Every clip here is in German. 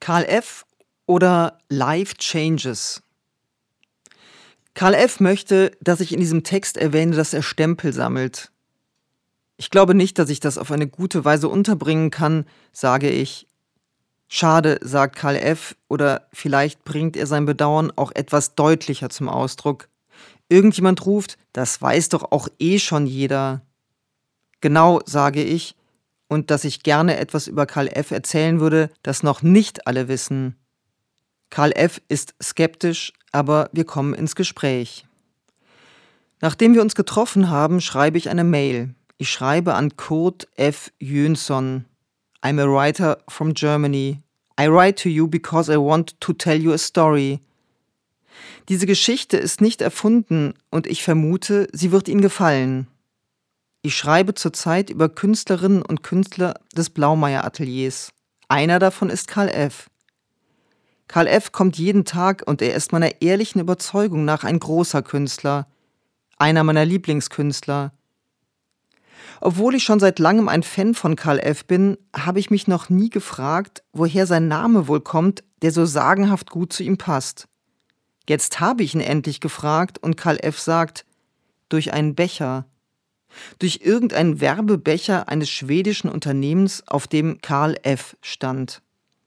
Karl F. oder Life Changes? Karl F. möchte, dass ich in diesem Text erwähne, dass er Stempel sammelt. Ich glaube nicht, dass ich das auf eine gute Weise unterbringen kann, sage ich. Schade, sagt Karl F., oder vielleicht bringt er sein Bedauern auch etwas deutlicher zum Ausdruck. Irgendjemand ruft, das weiß doch auch schon jeder. Genau, sage ich, und dass ich gerne etwas über Karl F. erzählen würde, das noch nicht alle wissen. Karl F. ist skeptisch, aber wir kommen ins Gespräch. Nachdem wir uns getroffen haben, schreibe ich eine Mail. Ich schreibe an Kurt F. Jönsson. I'm a writer from Germany. I write to you because I want to tell you a story. Diese Geschichte ist nicht erfunden und ich vermute, sie wird Ihnen gefallen. Ich schreibe zurzeit über Künstlerinnen und Künstler des Blaumeier-Ateliers. Einer davon ist Karl F. Karl F. kommt jeden Tag und er ist meiner ehrlichen Überzeugung nach ein großer Künstler, einer meiner Lieblingskünstler. Obwohl ich schon seit langem ein Fan von Karl F. bin, habe ich mich noch nie gefragt, woher sein Name wohl kommt, der so sagenhaft gut zu ihm passt. Jetzt habe ich ihn endlich gefragt und Karl F. sagt, durch einen Becher. Durch irgendeinen Werbebecher eines schwedischen Unternehmens, auf dem Karl F. stand.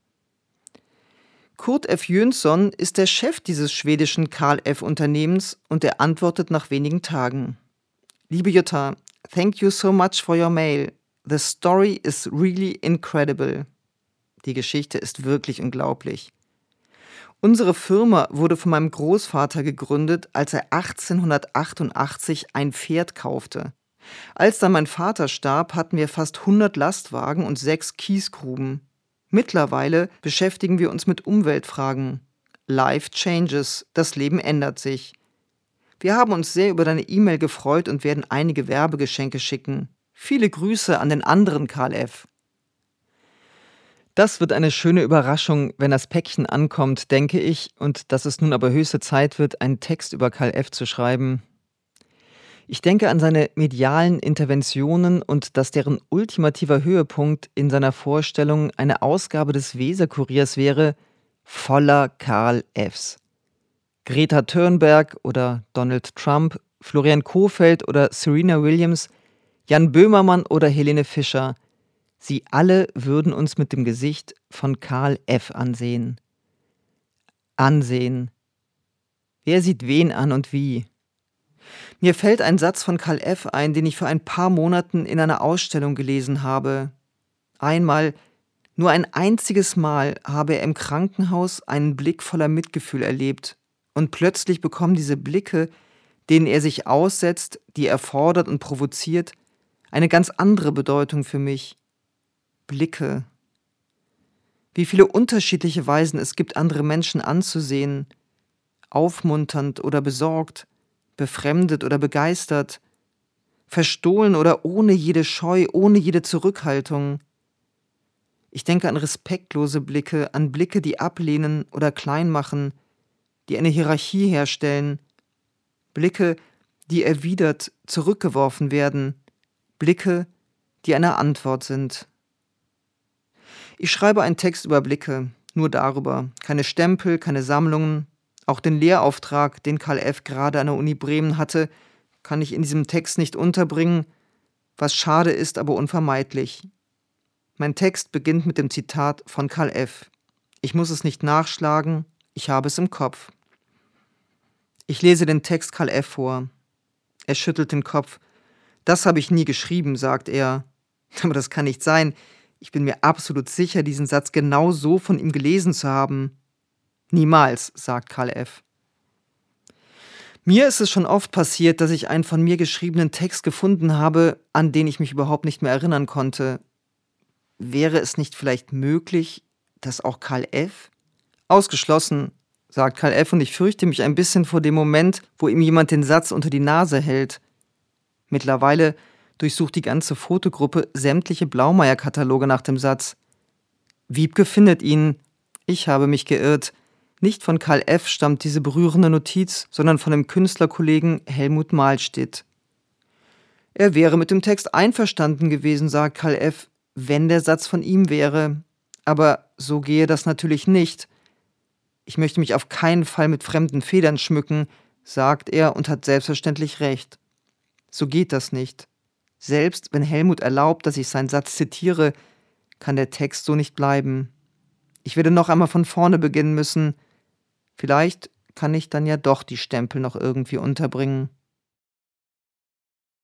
Kurt F. Jönsson ist der Chef dieses schwedischen Karl F. Unternehmens und er antwortet nach wenigen Tagen. Liebe Jutta, thank you so much for your mail. The story is really incredible. Die Geschichte ist wirklich unglaublich. Unsere Firma wurde von meinem Großvater gegründet, als er 1888 ein Pferd kaufte. Als dann mein Vater starb, hatten wir fast 100 Lastwagen und 6 Kiesgruben. Mittlerweile beschäftigen wir uns mit Umweltfragen. Life changes, das Leben ändert sich. Wir haben uns sehr über deine E-Mail gefreut und werden einige Werbegeschenke schicken. Viele Grüße an den anderen Karl F. Das wird eine schöne Überraschung, wenn das Päckchen ankommt, denke ich, und dass es nun aber höchste Zeit wird, einen Text über Karl F. zu schreiben. Ich denke an seine medialen Interventionen und dass deren ultimativer Höhepunkt in seiner Vorstellung eine Ausgabe des Weser-Kuriers wäre, voller Karl Fs. Greta Thunberg oder Donald Trump, Florian Kohfeldt oder Serena Williams, Jan Böhmermann oder Helene Fischer. Sie alle würden uns mit dem Gesicht von Karl F. ansehen. Ansehen. Wer sieht wen an und wie? Mir fällt ein Satz von Karl F. ein, den ich vor ein paar Monaten in einer Ausstellung gelesen habe. Einmal, nur ein einziges Mal, habe er im Krankenhaus einen Blick voller Mitgefühl erlebt. Und plötzlich bekommen diese Blicke, denen er sich aussetzt, die er fordert und provoziert, eine ganz andere Bedeutung für mich. Blicke. Wie viele unterschiedliche Weisen es gibt, andere Menschen anzusehen. Aufmunternd oder besorgt, befremdet oder begeistert, verstohlen oder ohne jede Scheu, ohne jede Zurückhaltung. Ich denke an respektlose Blicke, an Blicke, die ablehnen oder klein machen, die eine Hierarchie herstellen, Blicke, die erwidert, zurückgeworfen werden, Blicke, die eine Antwort sind. Ich schreibe einen Text über Blicke, nur darüber, keine Stempel, keine Sammlungen. Auch den Lehrauftrag, den Karl F. gerade an der Uni Bremen hatte, kann ich in diesem Text nicht unterbringen, was schade ist, aber unvermeidlich. Mein Text beginnt mit dem Zitat von Karl F. Ich muss es nicht nachschlagen, ich habe es im Kopf. Ich lese den Text Karl F. vor. Er schüttelt den Kopf. Das habe ich nie geschrieben, sagt er. Aber das kann nicht sein. Ich bin mir absolut sicher, diesen Satz genau so von ihm gelesen zu haben. Niemals, sagt Karl F. Mir ist es schon oft passiert, dass ich einen von mir geschriebenen Text gefunden habe, an den ich mich überhaupt nicht mehr erinnern konnte. Wäre es nicht vielleicht möglich, dass auch Karl F.? Ausgeschlossen, sagt Karl F. und ich fürchte mich ein bisschen vor dem Moment, wo ihm jemand den Satz unter die Nase hält. Mittlerweile durchsucht die ganze Fotogruppe sämtliche Blaumeier-Kataloge nach dem Satz. Wiebke findet ihn. Ich habe mich geirrt. Nicht von Karl F. stammt diese berührende Notiz, sondern von dem Künstlerkollegen Helmut Mahlstedt. Er wäre mit dem Text einverstanden gewesen, sagt Karl F., wenn der Satz von ihm wäre. Aber so gehe das natürlich nicht. Ich möchte mich auf keinen Fall mit fremden Federn schmücken, sagt er und hat selbstverständlich recht. So geht das nicht. Selbst wenn Helmut erlaubt, dass ich seinen Satz zitiere, kann der Text so nicht bleiben. Ich werde noch einmal von vorne beginnen müssen. Vielleicht kann ich dann ja doch die Stempel noch irgendwie unterbringen.